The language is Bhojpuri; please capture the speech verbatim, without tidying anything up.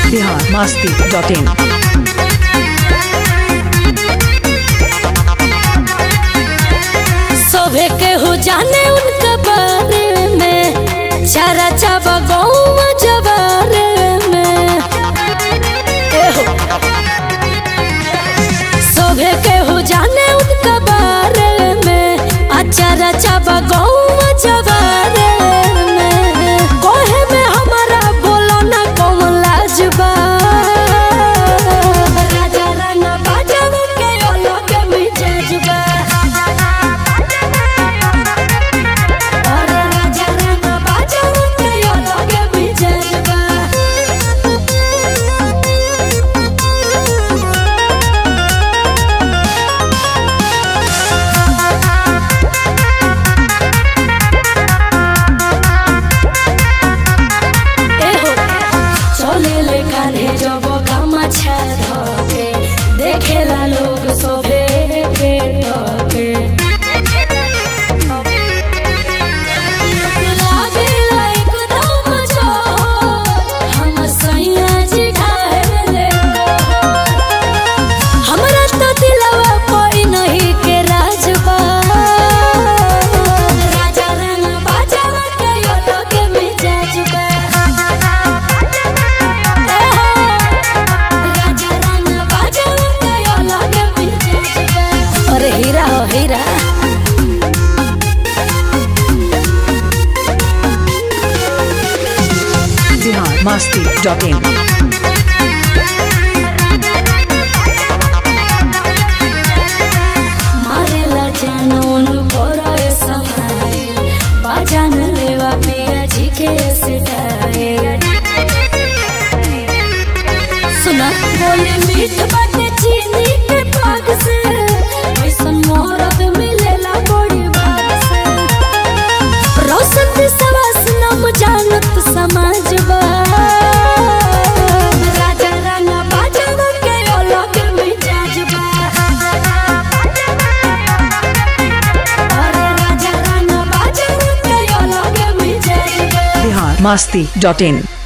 Bihar Masti dot in. सोभे के हो जाने उनका बारे में, चारा चाबा गौवा जवारे में। सोभे के हो जाने उनका बारे में, चारा चाबा गौवा जवारे में। कोहे में हमारा बोलो ना कौन लाजबा, राजा राना बाजाव के ओलो के मिजाजबा। देखेला लोग सोभे के टोके, लागेला एकदम जोर, हम सैया जी ढाले। हमरा तो दिलवा कोई नहीं के राजबा, राजा राना बाजावा के ओलो के मिजाजबा। अरे हीरा हो हीरा। बिहार मस्ती डॉट इन। मारेला जानून बोरा समाए, बाजान लेवा पिया जी के सिटाए। सुना बोले मीठ बाटे चीनी के पाग से, मोहरत मिलेला बड़ी भाग से। रोशन विश्वास नाम जानत समाजबा, राजा राना बाजावा के ओलो के मिजाजबा। अरे राजा राना बाजावा के ओलो के मिजाजबा। बिहार मस्ती डॉट इन।